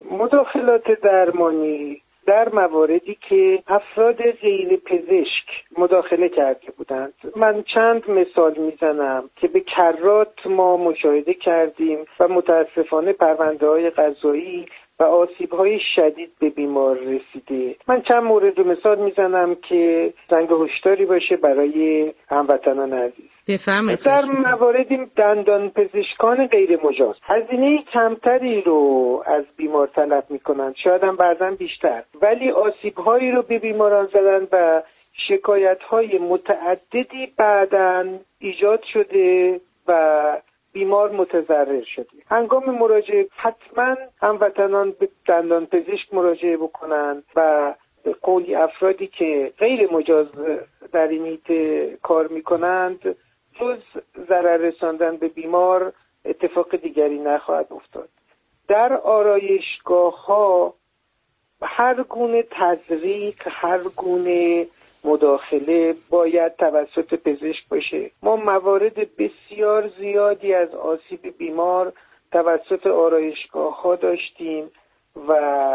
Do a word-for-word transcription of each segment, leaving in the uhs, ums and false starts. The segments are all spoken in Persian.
مداخلات درمانی در مواردی که افراد غیر پزشک مداخله کرده بودند، من چند مثال میزنم که به کرات ما مشاهده کردیم و متاسفانه پرونده‌های قضایی و آسیب‌های شدید به بیمار رسیده. من چند مورد رو مثال میزنم که زنگ هشداری باشه برای هموطنان عزیز. بفرمایید. در مواردی دندان پزشکان غیر مجاز هزینه کمتری رو از بیمار طلب میکنند، شاید هم بعضا بیشتر، ولی آسیب‌هایی رو به بیماران زدن و شکایت‌های متعددی بعداً ایجاد شده و بیمار متضرر شده. هنگام مراجعه حتما هموطنان به دندان پزشک مراجعه بکنن و به قولی افرادی که غیر مجاز در این حیطه کار میکنند جز ضرر رساندن به بیمار اتفاق دیگری نخواهد افتاد. در آرایشگاه ها هر گونه تزریق، هر گونه مداخله باید توسط پزشک باشه. ما موارد بسیار زیادی از آسیب بیمار توسط آرایشگاه ها داشتیم و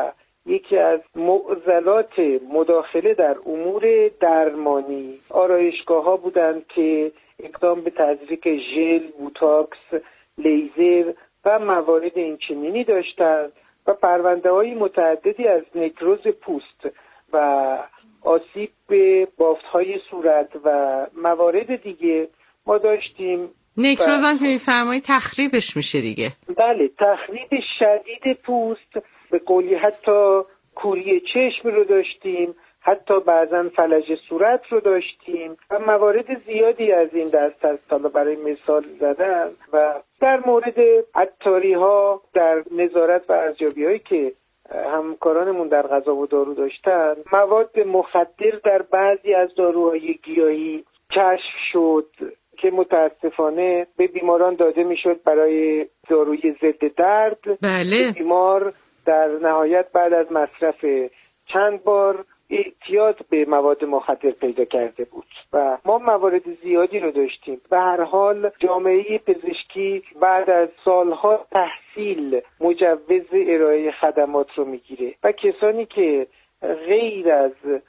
یکی از معضلات مداخله در امور درمانی آرایشگاه ها بودند که اقدام به تزریق ژل، بوتاکس، لیزر و موارد اینچنینی داشتند و پرونده های متعددی از نکروز پوست و آسیب به بافت‌های صورت و موارد دیگه ما داشتیم. نکروز هم که می‌فرمایید تخریبش میشه دیگه. بله، تخریب شدید پوست، به قولی حتی کوری چشم رو داشتیم، حتی بعضا فلج صورت رو داشتیم و موارد زیادی از این دست از حالا برای مثال زدن. و در مورد عطاری ها در نظارت و ارزیابی هایی که همکارانمون در غذا و دارو داشتن، مواد مخدر در بعضی از داروهای گیاهی کشف شد که متاسفانه به بیماران داده میشد برای داروی ضد درد. بله. بیمار در نهایت بعد از مصرف چند بار اعتیاد به مواد مخدر پیدا کرده بود و ما موارد زیادی رو داشتیم. به هر حال جامعه پزشکی بعد از سالها تحصیل مجوز ارائه خدمات رو میگیره و کسانی که غیر از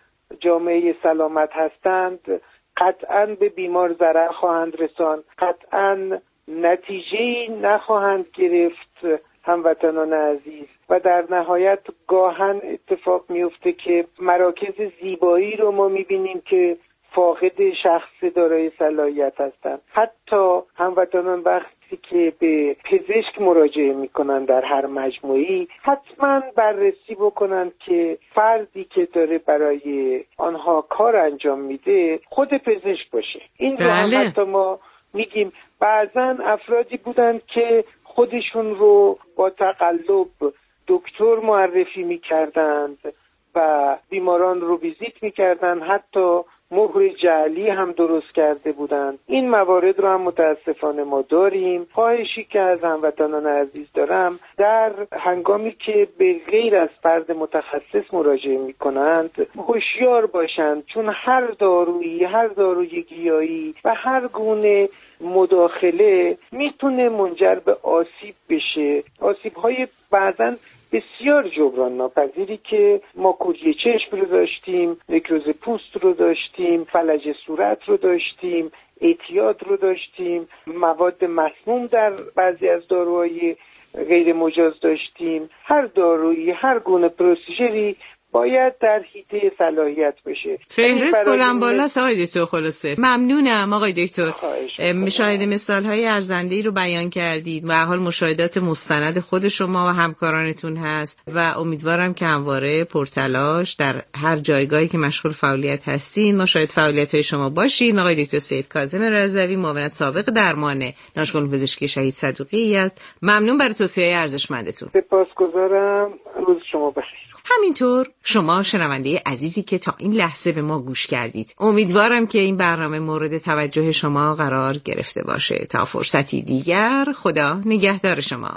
جامعه سلامت هستند قطعاً به بیمار ضرر خواهند رساند، قطعاً نتیجه‌ای نخواهند گرفت هموطنان عزیز و در نهایت گاهن اتفاق میفته که مراکز زیبایی رو ما میبینیم که فاقد شخص دارای صلاحیت هستند. حتی هموطنان وقتی که به پزشک مراجعه میکنن در هر مجموعی حتما بررسی بکنن که فردی که داره برای آنها کار انجام میده خود پزشک باشه. این رو هم حتی ما میگیم بعضن افرادی بودند که خودشون رو با تقلب دکتر معرفی میکردند و بیماران رو ویزیت میکردند، حتی مهر جعلی هم درست کرده بودند. این موارد رو هم متاسفانه ما داریم. خواهشی که از هموطنان عزیز دارم در هنگامی که به غیر از فرد متخصص مراجعه میکنند هوشیار باشند، چون هر دارویی، هر داروی گیاهی و هر گونه مداخله میتونه منجر به آسیب بشه، آسیب‌های بعضاً بسیار جبران ناپذیری که ما کوری چشم رو داشتیم، نکروز پوست رو داشتیم، فلج صورت رو داشتیم، اعتیاد رو داشتیم، مواد مسموم در بعضی از داروهای غیر مجاز داشتیم. هر دارویی، هر گونه پروسیجری باید در حیطه صلاحیت بشه. فهرست بلند بالاست آقای دکتر. خلاصه ممنونم آقای دکتر. مشاهده مثال‌های ارزنده‌ای رو بیان کردید و حال مشاهدات مستند خود شما و همکارانتون هست و امیدوارم که همواره پرتلاش در هر جایگاهی که مشغول فعالیت هستین ما شاهد فعالیت‌های شما باشید. آقای دکتر سید کاظم رضوی، معاون سابق درمان دانشگاه علوم پزشکی شهید صدوقی است. ممنون برای توصیه‌های ارزشمندتون. سپاسگزارم. روز شما بخیر. همینطور شما شنونده عزیزی که تا این لحظه به ما گوش کردید، امیدوارم که این برنامه مورد توجه شما قرار گرفته باشه. تا فرصتی دیگر، خدا نگهدار شما.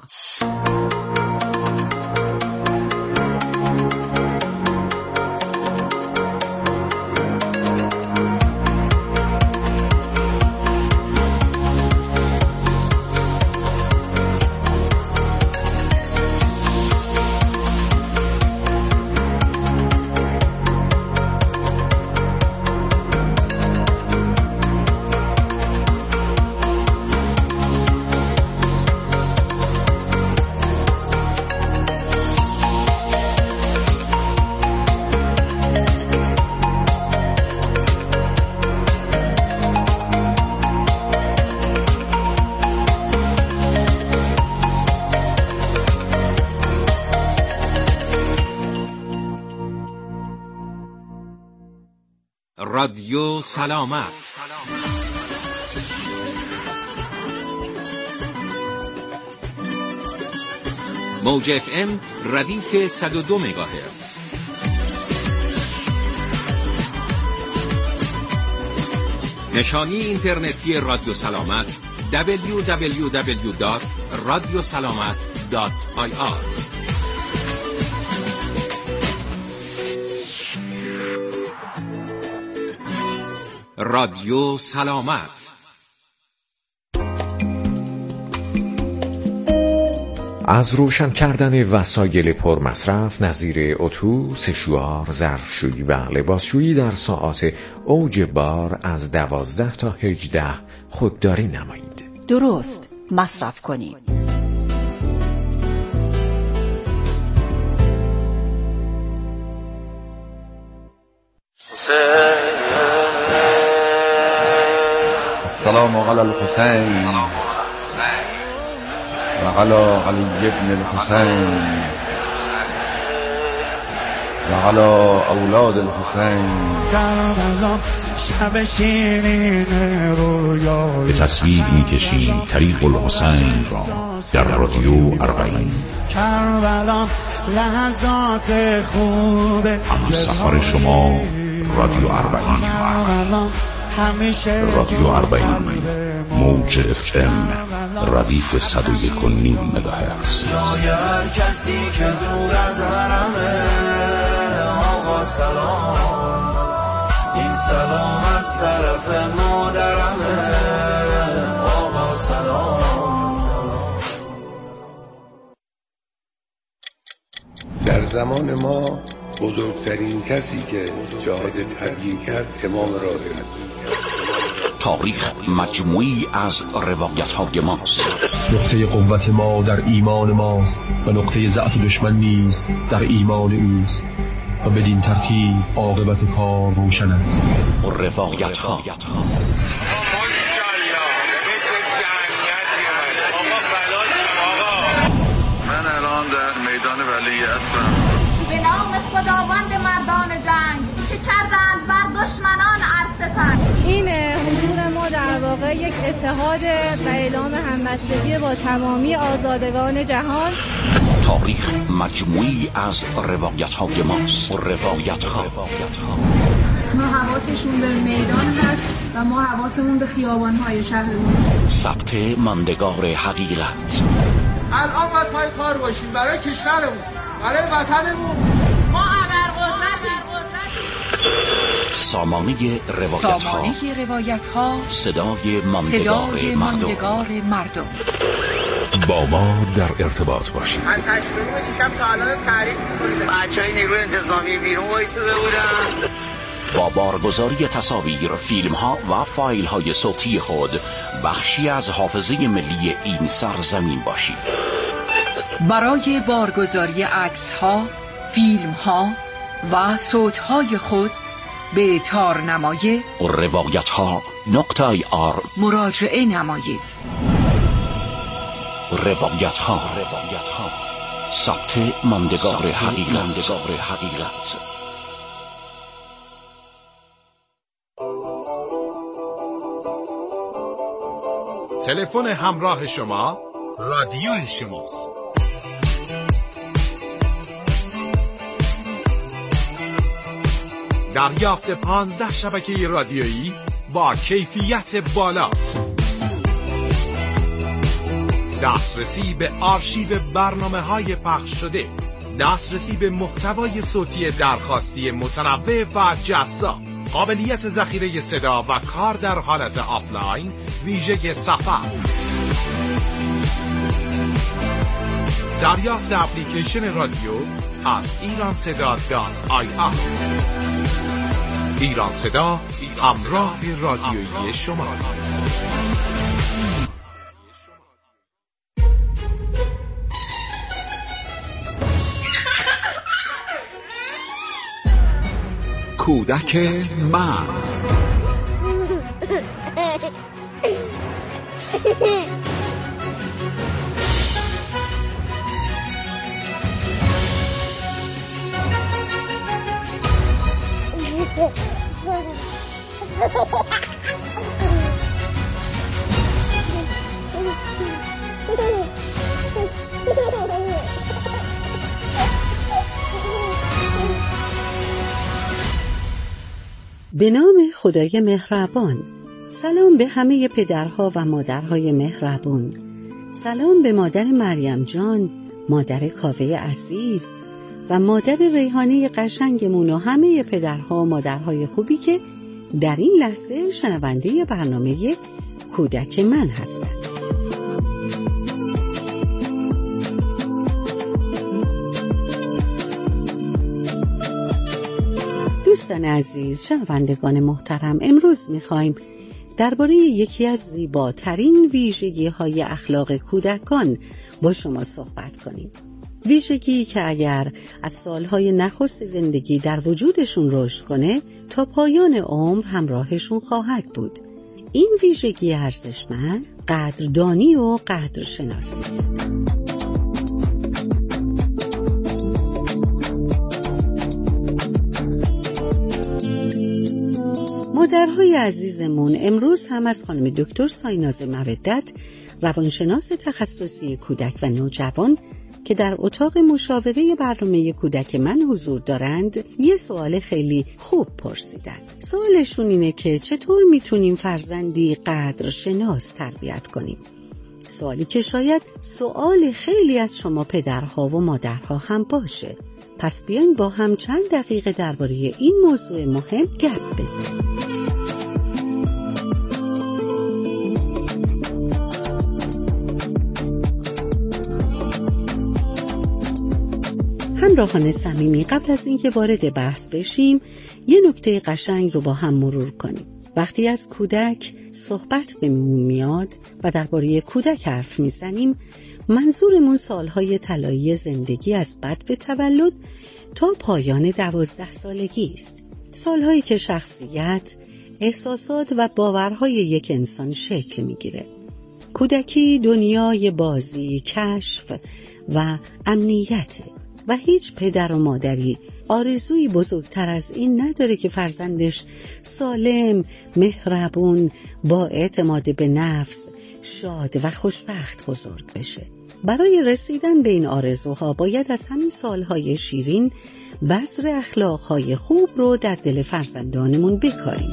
رادیو سلامت. موج اف ام ردیف صد و دو مگاهرتز. نشانی اینترنتی رادیو سلامت دبلیو دبلیو دبلیو دات رادیو سلامت دات آی آر. رادیو سلامت. از روشن کردن وسایل پرمصرف نظیر اتو، سشوار، ظرفشویی و لباسشویی در ساعات اوج بار از دوازده تا هجده خودداری نمایید. درست مصرف کنید. سلام علی الحسین و علی علی ابن الحسین و علی اولاد الحسین. به تصویر می‌کشیم طریق الحسین را در رادیو اربعین. هم سفر شما رادیو اربعین. رادیو اربعین، موج اف ام، ردیف صد و یک و نیم مگاهرتز. هر کسی که دور از حرمه آقا سلام، این سلام از طرف مادرمه آقا سلام. در زمان ما بزرگترین کسی که جهاد تبیین کرد امام راهب. تاریخ مجموعی از روایت‌های ماست. نقطه قوت ما در ایمان ماست و نقطه ضعف دشمن نیز در ایمان اوست و بدین ترتیب عاقبت کار روشن است. روایت‌ها من الان در میدان ولی عصرم. به نام خداوند مردان جنگ که کردند بر دشمنان ارستن. این حضور ما در واقع یک اتحاد و اعلام همبستگی با تمامی آزادگان جهان. تاریخ مجموعی از روایت‌های ماست. روایت‌ها ما حواسشون به میدان هست و ما حواسمون به خیابان‌های شهرمون. ثبت ماندگار حقیقت. الان باید پای کار باشیم برای کشورمون، برای وطنمون. ما ابرقدرتیم. سامانه روایت ها، سامانه روایت ها، صدای ماندگار, صدای ماندگار مردم. با ما در ارتباط باشید. از هشتم دیشب تا الان تعریف می‌کنید. بچهای نیروی انتظامی بیرون وایساده بودن. با بارگذاری تصاویر، فیلم ها و فایل های صوتی خود بخشی از حافظه ملی این سرزمین باشید. برای بارگذاری عکس ها، فیلم ها و صوت های خود به تارنمای روایت ها نقطه آی آر مراجعه نمایید. روایت ها، ثبت ماندگار حقیقت. تلفن همراه شما رادیو شماست. دریافت پانزده شبکه رادیویی با کیفیت بالا، دسترسی به آرشیو برنامه‌های پخش شده، دسترسی به محتوای صوتی درخواستی متنوع و جذاب، قابلیت ذخیره صدا و کار در حالت آفلاین ویژه سفر، دریافت اپلیکیشن رادیو از ایران صدا دات آی آر. ایران صدا، همراه رادیویی شما. کودک من. به نام خدای مهربان. سلام به همه پدرها و مادرهای مهربان. سلام به مادر مریم جان، مادر کاوه عزیز و مادر ریحانه قشنگمون و همه پدرها و مادرهای خوبی که در این لحظه شنونده برنامه کودک من هستند. دوستان عزیز، شنوندگان محترم، امروز می‌خوایم درباره یکی از زیباترین ویژگی‌های اخلاق کودکان با شما صحبت کنیم. ویژگی که اگر از سالهای نخست زندگی در وجودشون رشد کنه تا پایان عمر همراهشون خواهد بود. این ویژگی ارزشمند قدردانی و قدرشناسی است. مادرهای عزیزمون، امروز هم از خانم دکتر سایناز مودت، روانشناس تخصصی کودک و نوجوان که در اتاق مشاوره برنامه کودک من حضور دارند، یه سوال خیلی خوب پرسیدن. سوالشون اینه که چطور میتونیم فرزندی قدرشناس تربیت کنیم؟ سوالی که شاید سوال خیلی از شما پدرها و مادرها هم باشه. پس بیاین با هم چند دقیقه درباره این موضوع مهم گپ بزنیم. همراهان صمیمی، قبل از اینکه وارد بحث بشیم یه نکته قشنگ رو با هم مرور کنیم. وقتی از کودک صحبت بهمون میاد و درباره کودک حرف میزنیم، منظورمون سالهای طلایی زندگی از بدو تولد تا پایان دوازده سالگی است. سالهایی که شخصیت، احساسات و باورهای یک انسان شکل میگیره. کودکی دنیای بازی، کشف و امنیته و هیچ پدر و مادری آرزویی بزرگتر از این نداره که فرزندش سالم، مهربون، با اعتماد به نفس، شاد و خوشبخت بزرگ بشه. برای رسیدن به این آرزوها باید از همین سالهای شیرین بذر اخلاقهای خوب رو در دل فرزندانمون بکاریم.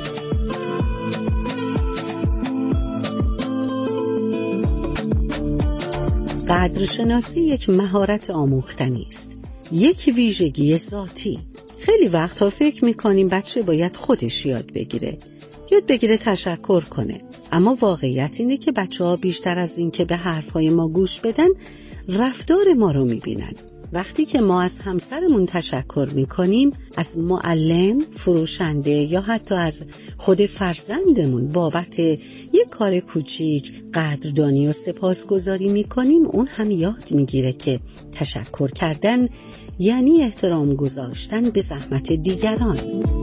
قدرشناسی یک مهارت آموختنی است، یک ویژگی ذاتی. خیلی وقتا فکر میکنیم بچه باید خودش یاد بگیره، یاد بگیره تشکر کنه. اما واقعیت اینه که بچه ها بیشتر از این که به حرفهای ما گوش بدن، رفتار ما رو میبینن. وقتی که ما از همسرمون تشکر میکنیم، از معلم، فروشنده یا حتی از خود فرزندمون بابت یک کار کوچیک قدردانی و سپاسگزاری میکنیم، اون هم یاد میگیره که تشکر کردن یعنی احترام گذاشتن به زحمت دیگران.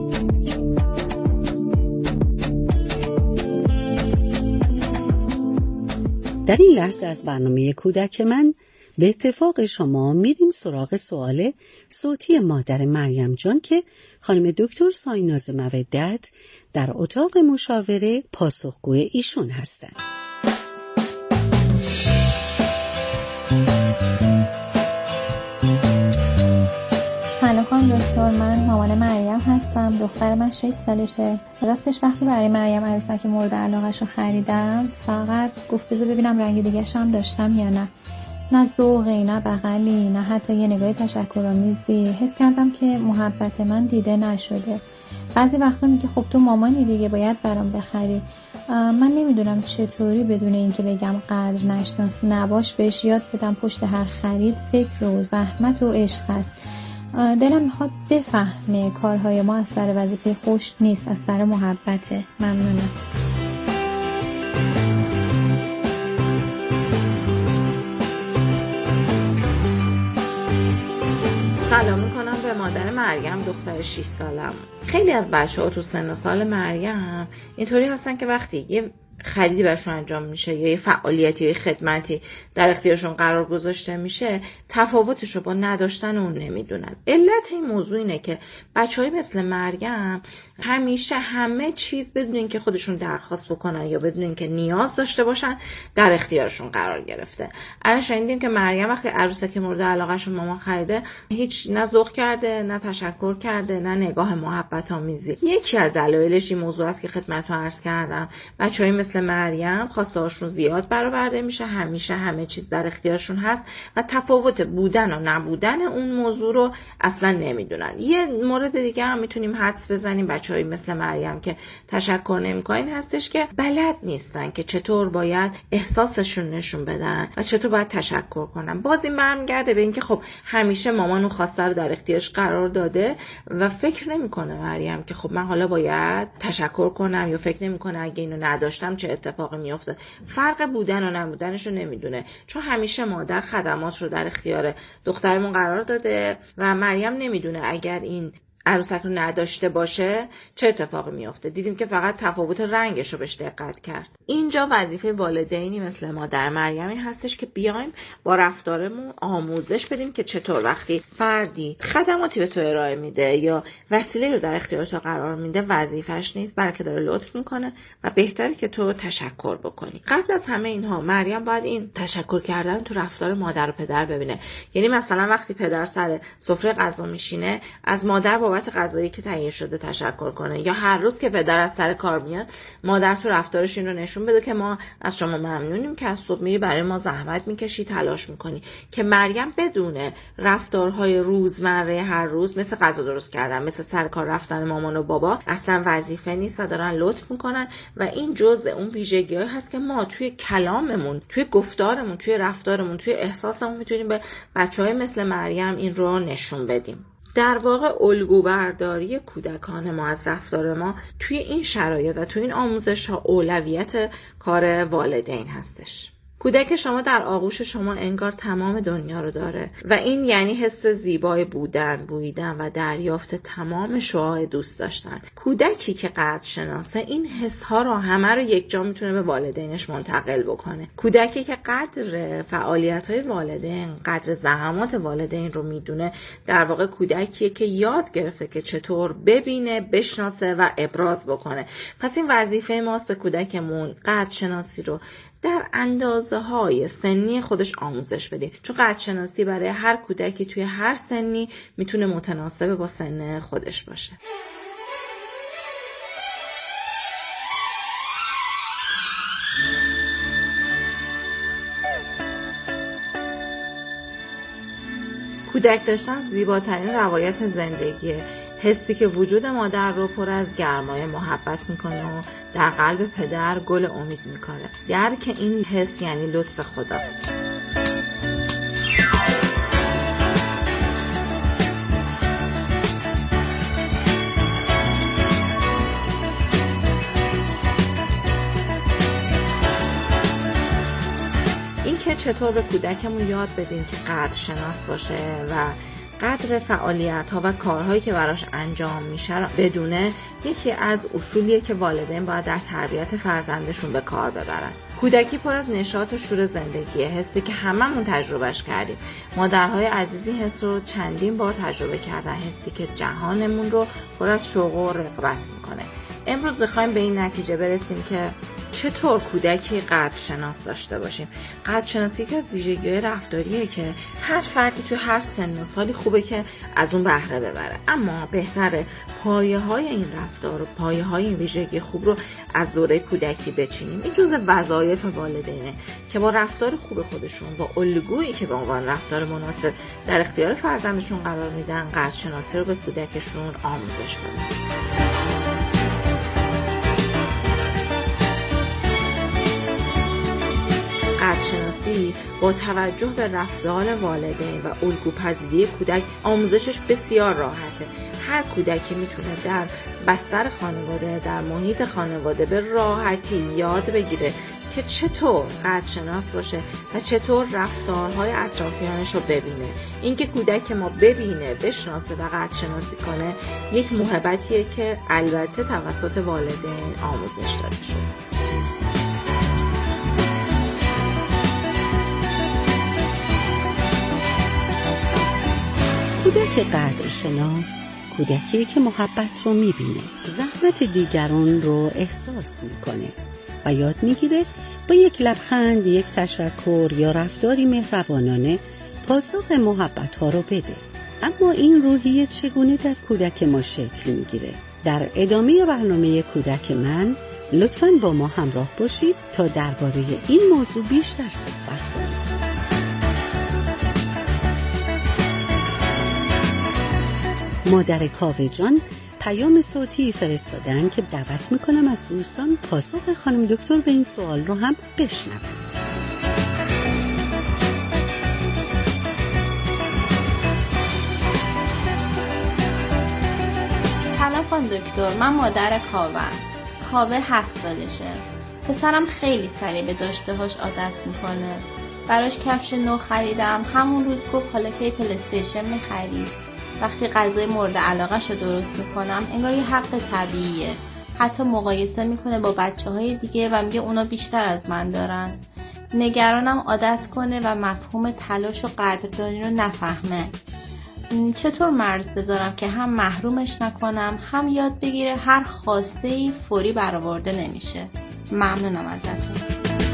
در این لحظه از برنامه کودک من به اتفاق شما میریم سراغ سوال صوتی مادر مریم جان که خانم دکتر سایناز مودت در اتاق مشاوره پاسخگوی ایشون هستند. سلام خانم دکتر، من مامان مریم هستم. دختر من شش سالشه. راستش وقتی برای مریم عروسک مورد علاقه‌ش رو خریدم، فقط گفت بذار ببینم رنگ دیگه‌ش هم داشتم یا نه. نه ذوقی، نه بغلی، نه حتی یه نگاه تشکرآمیزی. حس کردم که محبت من دیده نشده. بعضی وقتا میگه خب تو مامانی دیگه، باید برام بخری. من نمیدونم چطوری بدون اینکه بگم قدر نشناس نباش بهش یاد بدم پشت هر خرید فکر و زحمت و عشق هست. دلم میخواد بفهمه کارهای ما از سر وظیفه خوش نیست، از سر محبته. ممنونم. سلام میکنم به مادر مریم، دختر شش سالم. خیلی از بچه ها تو سن و سال مریم اینطوری هستن که وقتی یه خریدی براشون انجام میشه یا یه فعالیتی یا خدمتی در اختیارشون قرار گذاشته میشه، تفاوتش رو با نداشتن اون نمیدونن. علت این موضوع اینه که بچهای مثل مریم همیشه همه چیز بدون اینکه خودشون درخواست بکنن یا بدون اینکه نیاز داشته باشن در اختیارشون قرار گرفته. الان شنیدیم که مریم وقتی عروسک مورد علاقه‌ش مامان خریده، هیچ نه ذوق کرده، نه تشکر کرده، نه نگاه محبت آمیزی. یکی از دلایلش این موضوع است که خدمتتون عرض کردم، بچهای مثل مریم خواسته‌هاشون زیاد برآورده میشه، همیشه همه چیز در اختیارشون هست و تفاوت بودن و نبودن اون موضوع رو اصلا نمیدونن. یه مورد دیگه هم میتونیم حدس بزنیم بچهای مثل مریم که تشکر نمیکنن هستش که بلد نیستن که چطور باید احساسشون نشون بدن و چطور باید تشکر کنن. باز این برمیگرده به اینکه خب همیشه مامان اون خواسته رو در اختیارش قرار داده و فکر نمیکنه مریم که خب من حالا باید تشکر کنم، یا فکر نمیکنه اگه اینو نداشتم چه اتفاقی میفته. فرق بودن و نبودنش رو نمیدونه، چون همیشه مادر خدمات رو در اختیار دخترمون قرار داده و مریم نمیدونه اگر این عروسک رو نداشته باشه چه اتفاقی میفته. دیدیم که فقط تفاوت رنگش رو بهش دقت کرد. اینجا وظیفه والدینی مثل مادر مریم این هستش که بیایم با رفتارمون آموزش بدیم که چطور وقتی فردی خدماتی به تو ارائه میده یا وسیله رو در اختیار تو قرار میده وظیفش نیست، بلکه داره لطف میکنه و بهتره که تو تشکر بکنی. قبل از همه اینها مریم باید این تشکر کردن تو رفتار مادر و پدر ببینه. یعنی مثلا وقتی پدر سر سفره غذا میشینه، از مادر بابت غذایی که تهیه شده تشکر کنه، یا هر روز که پدر از سر کار میاد مادر تو رفتارش این رو نشون بده که ما از شما ممنونیم که از صبح میری برای ما زحمت میکشی، تلاش میکنی. که مریم بدونه رفتارهای روزمره هر روز مثل غذا درست کردن، مثل سر کار رفتن مامان و بابا اصلا وظیفه نیست و دارن لطف میکنن و این جزء اون ویژگی‌هایی هست که ما توی کلاممون، توی گفتارمون، توی رفتارمون، توی احساسمون میتونیم به بچهای مثل مریم این رو نشون بدیم. در واقع الگوبرداری کودکان ما از رفتار ما توی این شرایط و توی این آموزش ها اولویت کار والدین هستش. کودک شما در آغوش شما انگار تمام دنیا رو داره و این یعنی حس زیبای بودن، بویدن و دریافت تمام شعاع دوست داشتن. کودکی که قدر شناسه این حس ها رو همه رو یک جا میتونه به والدینش منتقل بکنه. کودکی که قدر فعالیت های والدین، قدر زحمات والدین رو میدونه، در واقع کودکیه که یاد گرفته که چطور ببینه، بشناسه و ابراز بکنه. پس این وظیفه ماست به کودکمون قدر شناسی رو در اندازه های سنی خودش آموزش بدیم، چون قدر شناسی برای هر کودکی توی هر سنی میتونه متناسب با سن خودش باشه. کودک داشتن زیباترین روایت زندگیه، حسی که وجود مادر رو پر از گرمای محبت میکنه و در قلب پدر گل امید میکنه. درک این حس یعنی لطف خدا. این که چطور به کودکمون یاد بدیم که قدر شناس باشه و قدر فعالیت ها و کارهایی که براش انجام میشه رو بدونه، یکی از اصولیه که والدین باید در تربیت فرزندشون به کار ببرن. کودکی پر از نشاط و شور زندگیه، حسی که هممون تجربهش کردیم. مادرهای عزیزی حس رو چندین بار تجربه کردن، حسی که جهانمون رو پر از شوق و رغبت میکنه. امروز میخوایم به این نتیجه برسیم که چطور کودکی قدر شناس داشته باشیم. قدر شناسی که از ویژگی‌های رفتاریه که هر فردی توی هر سن و سالی خوبه که از اون بهره ببره، اما بهتره پایه‌های این رفتار و پایه‌های این ویژگی خوب رو از دوره کودکی بچینیم. این جزء وظایف والدینه که با رفتار خوب خودشون، با الگویی که به عنوان رفتار مناسب در اختیار فرزندشون قرار میدن، قدر شناسی رو به کودکشون آموزش بدن. قدرشناسی با توجه به رفتار والدین و الگوپذیری کودک آموزشش بسیار راحته. هر کودکی میتونه در بستر خانواده، در محیط خانواده به راحتی یاد بگیره که چطور قدرشناس باشه و چطور رفتارهای اطرافیانش رو ببینه. اینکه کودک ما ببینه، بشناسه و قدرشناسی کنه یک موهبتیه که البته توسط والدین آموزش داده شده. کودک قدرشناس کودکی که محبت رو میبینه، زحمت دیگران رو احساس میکنه و یاد میگیره با یک لبخند، یک تشکر یا رفتاری مهربانانه پاسخ محبت ها رو بده. اما این روحیه چگونه در کودک ما شکل میگیره؟ در ادامه برنامه کودک من لطفاً با ما همراه باشید تا درباره این موضوع بیشتر صحبت کنیم. مادر کاوه جان پیام صوتی فرستادن که دعوت میکنم از دوستان پاسخ خانم دکتر به این سوال رو هم بشنوند. سلام خانم دکتر، من مادر کاوه. کاوه هفت سالشه. پسرم خیلی سریع به داشته‌هاش عادت میکنه. براش کفش نو خریدم. همون روز گفت حالا که پلی استیشن میخرید. وقتی غذای مورد علاقه‌ش رو درست میکنم انگار یه حق طبیعیه. حتی مقایسه میکنه با بچه‌های دیگه و میگه اونا بیشتر از من دارن. نگرانم عادت کنه و مفهوم تلاش و قدردانی رو نفهمه. چطور مرز بذارم که هم محرومش نکنم هم یاد بگیره هر خواسته‌ای فوری برآورده نمیشه؟ ممنونم ازتون.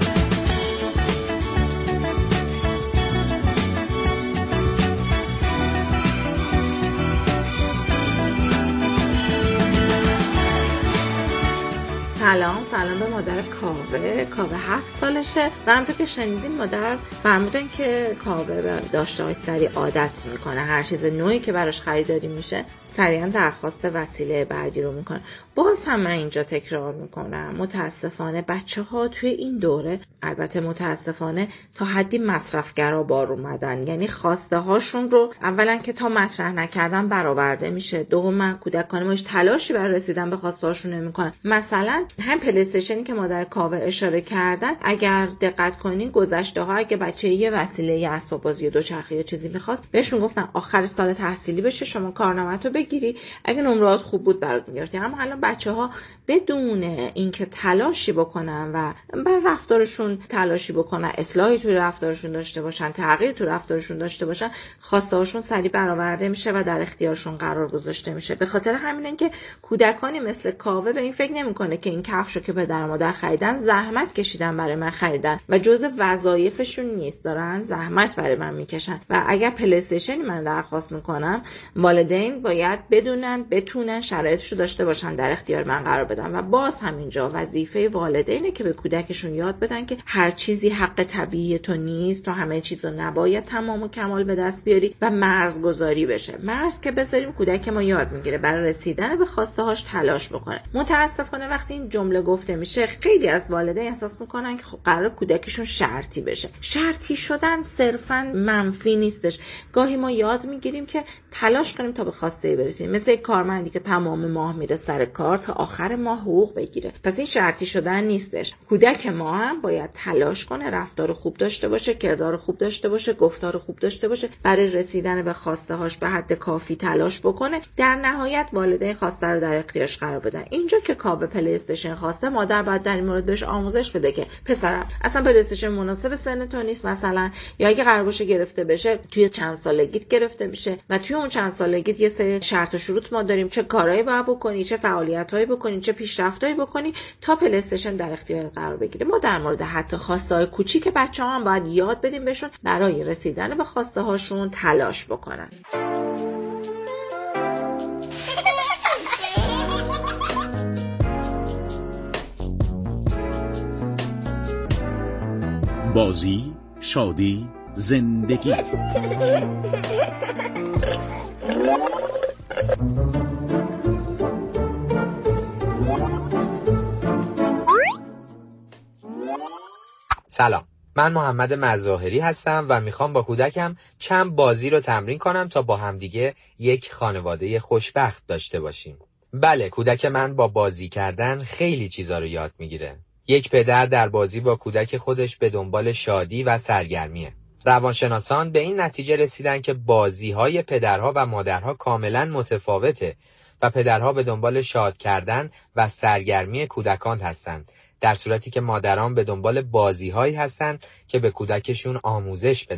سلام سلام به مادر کاوه. کاوه هفت سالشه و همونطور که شنیدین مادر فرمودن که کاوه به داشته‌هاش سریع عادت میکنه. هر چیز نوعی که براش خریداری میشه سریعا درخواست وسیله بعدی رو میکنه. باز هم من اینجا تکرار میکنم، متاسفانه بچه ها توی این دوره، البته متاسفانه تا حدی مصرفگرا بار اومدن. یعنی خواسته هاشون رو اولا که تا مطرح نکردن برآورده میشه، دوما کودکان ما هیچ تلاشی برای رسیدن به خواسته هاشون نمیکنن. مثلا هم پلی استیشنی که مادر کاوه اشاره کردن، اگر دقت کنین گذشته ها اگه بچه یه وسیله یه اسباب بازی دوچرخه یا چیزی میخواست بهشون گفتن آخر سال تحصیلی بشه شما کارنامه‌تو بگیری، اگه نمرات خوب بود برات میگرفتی. اما الان بچه ها بدون اینکه تلاشی بکنن و بر رفتارشون تلاشی بکنن، اصلاحی توی رفتارشون داشته باشن، تغییر توی رفتارشون داشته باشن، خواسته هاشون سریع برآورده میشه و در اختیارشون قرار گذاشته میشه. به خاطر همینه که کودکانی مثل کاوه به این فکر نمیکنه که این کفشو که پدر و مادر خریدن زحمت کشیدن برای من خریدن و جزء وظایفشون نیست، دارن زحمت برای من میکشن. و اگر پلی استیشن من درخواست میکنم، والدین باید بدونن، بتونن شرایطشو داشته باشن در اختیار من قرار بدن. و باز همینجا وظیفه والدینه که به کودکشون یاد بدن که هر چیزی حق طبیعی تو نیست، تو همه چیزو نباید تمام و کمال به دست بیاری و مرزگذاری بشه. مرز که بذاریم کودک ما یاد میگیره برای رسیدن به خواسته هاش تلاش بکنه. متاسفانه وقتی این جمله گفته میشه خیلی از والدین احساس میکنن که خب قرار کودکشون شرطی بشه. شرطی شدن صرفا منفی نیستش. گاهی ما یاد میگیریم که تلاش کنیم تا به خواسته برسیم، مثل یک کارمندی که تمام ماه میره سر کار تا آخر ماه حقوق بگیره. پس این شرطی شدن نیستش. کودک ما هم باید تلاش کنه، رفتار خوب داشته باشه، کردار خوب داشته باشه، گفتار خوب داشته باشه، برای رسیدن به خواسته هاش به حد کافی تلاش بکنه. در نهایت والدین خواسته رو در اختیارش قرار بدن. اینجا که کاوه پلی استیشن خواسته، مادر باید در این مورد بهش آموزش بده که پسرم اصلا پلی استیشن مناسب سن تو نیست مثلا، یا اگه قرار باشه گرفته بشه توی چند سالگیت گرفته میشه و توی اون چند سالگیت یه سری شرط و شروط ما داریم، چه کارهایی باید بکنی، چه فعالیتایی بکنی، چه پیشرفتایی بکنی تا پلی استیشن در اختیار قرار بگیره. ما در مورد حتی خواسته‌های کوچیک بچه‌ها هم باید یاد بدیم بهشون برای رسیدن به خواسته هاشون تلاش بکنن. بازی، شادی، زندگی. سلام، من محمد مظاهری هستم و میخوام با کودکم چند بازی رو تمرین کنم تا با همدیگه یک خانواده خوشبخت داشته باشیم. بله، کودک من با بازی کردن خیلی چیزا رو یاد میگیره. یک پدر در بازی با کودک خودش به دنبال شادی و سرگرمیه. روانشناسان به این نتیجه رسیدن که بازی‌های پدرها و مادرها کاملا متفاوته و پدرها به دنبال شاد کردن و سرگرمی کودکان هستند، در صورتی که مادران به دنبال بازی‌هایی هستند که به کودکشون آموزش بدن.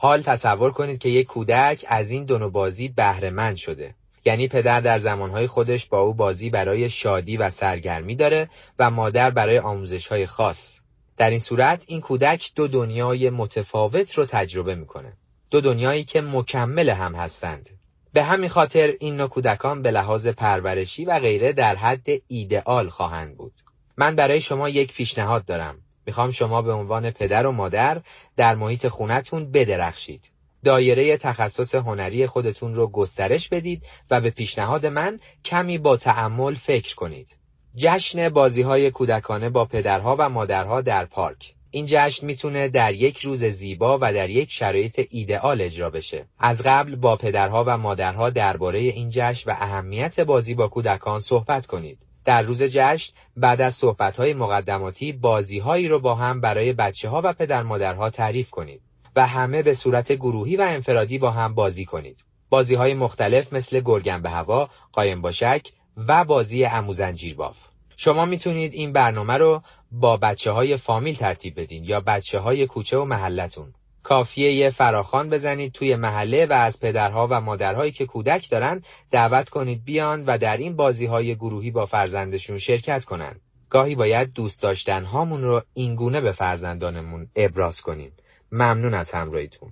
حال تصور کنید که یک کودک از این دو نوع بازی بهره مند شده. یعنی پدر در زمانهای خودش با او بازی برای شادی و سرگرمی داره و مادر برای آموزش‌های خاص. در این صورت این کودک دو دنیای متفاوت رو تجربه میکنه. دو دنیایی که مکمل هم هستند. به همین خاطر این نوع کودکان به لحاظ پرورشی و غیره در حد ایدئال خواهند بود. من برای شما یک پیشنهاد دارم. میخوام شما به عنوان پدر و مادر در محیط خونتون بدرخشید. دایره تخصص هنری خودتون رو گسترش بدید و به پیشنهاد من کمی با تأمل فکر کنید. جشن بازی‌های کودکانه با پدرها و مادرها در پارک. این جشن میتونه در یک روز زیبا و در یک شرایط ایدئال اجرا بشه. از قبل با پدرها و مادرها درباره این جشن و اهمیت بازی با کودکان صحبت کنید. در روز جشن بعد از صحبت‌های مقدماتی بازی‌هایی رو با هم برای بچه‌ها و پدر مادرها تعریف کنید و همه به صورت گروهی و انفرادی با هم بازی کنید. بازی‌های مختلف مثل گرگم به هوا، قایم باشک و بازی عمو زنجیر باف. شما میتونید این برنامه رو با بچه‌های فامیل ترتیب بدین یا بچه‌های کوچه و محلتون. کافیه یه فراخوان بزنید توی محله و از پدرها و مادرهایی که کودک دارن دعوت کنید بیان و در این بازی‌های گروهی با فرزندشون شرکت کنن. گاهی باید دوست داشتن هامون رو اینگونه به فرزندانمون ابراز کنیم. ممنون از همراهیتون.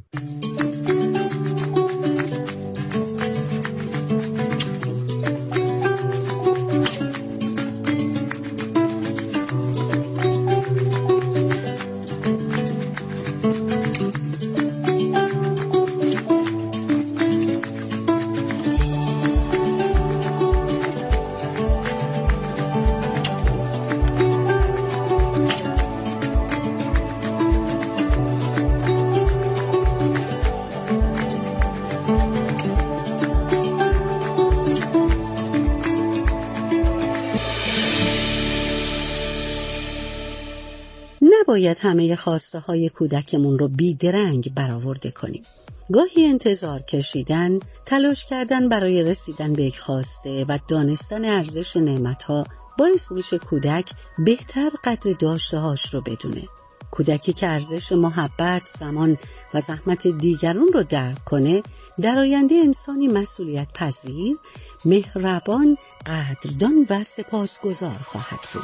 نباید همه خواسته های کودکمون رو بیدرنگ برآورده کنیم. گاهی انتظار کشیدن، تلاش کردن برای رسیدن به یک خواسته و دانستن ارزش نعمت‌ها باعث میشه کودک بهتر قدر داشته‌هاش رو بدونه. کودکی که ارزش محبت، زمان و زحمت دیگران رو درک کنه، در آینده انسانی مسئولیت پذیر، مهربان، قدردان و سپاسگزار خواهد بود.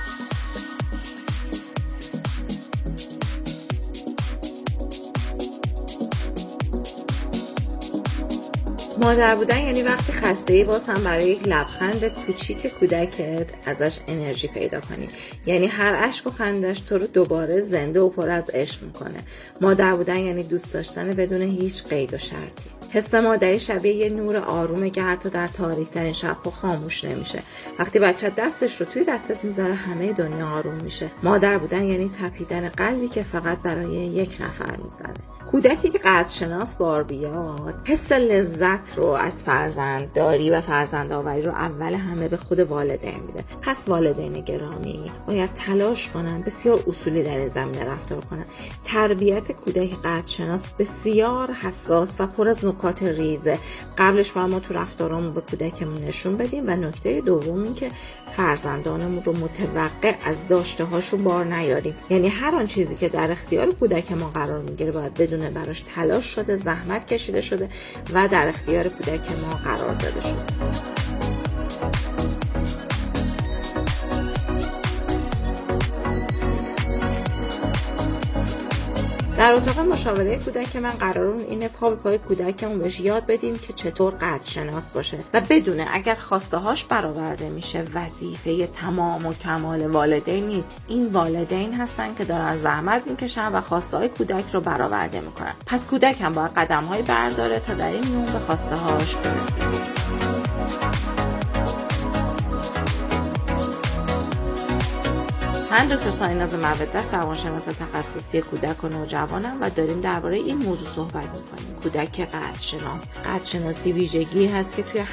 مادر بودن یعنی وقتی خسته‌ای باز هم برای یک لبخند کوچیک کودکت ازش انرژی پیدا کنی. یعنی هر اشک و خندش تو رو دوباره زنده و پر از عشق میکنه. مادر بودن یعنی دوست داشتن بدون هیچ قید و شرطی. حس مادری شبیه یه نور آرومه که حتی در تاریک‌ترین شب‌ها خاموش نمیشه. وقتی بچه دستش رو توی دستت میذاره همه دنیا آروم میشه. مادر بودن یعنی تپیدن قلبی که فقط برای یک نفر میزنه. کودکی که قدرشناس بار بیاد حس لذت رو از فرزندداری و فرزندآوری رو اول همه به خود والدین میده. پس والدین گرامی باید تلاش کنن بسیار اصولی در این زمینه رفتار کنن. تربیت کودک قدرشناس بسیار حساس و پر از نکات ریزه. قبلش باید ما تو رفتارامون به کودکمون نشون بدیم. و نکته دوم این که فرزندانمون رو متوقع از داشته هاشون بار نیاریم. یعنی هر آن چیزی که در اختیار کودک ما قرار میگیره باید بدون براش تلاش شده، زحمت کشیده شده و در اختیار کودک ما قرار داده شده. در اتاق مشاوره کودک من قرارون اینه پا به پای کودکمون بهش یاد بدیم که چطور قدرشناس باشه و بدونه اگر خواسته هاش برآورده میشه وظیفه تمام و کمال والدین نیست. این والدین هستن که دارن زحمت میکشن و خواسته های کودک رو برآورده میکنن. پس کودک هم باید قدم های برداره تا در این میون به خواسته هاش برسه. من دکتر سایناز مودت، روانشناس تخصصی کودک و نوجوانم و داریم درباره این موضوع صحبت می‌کنیم. کودک قدرشناس. قدرشناسی ویژگی هست که توی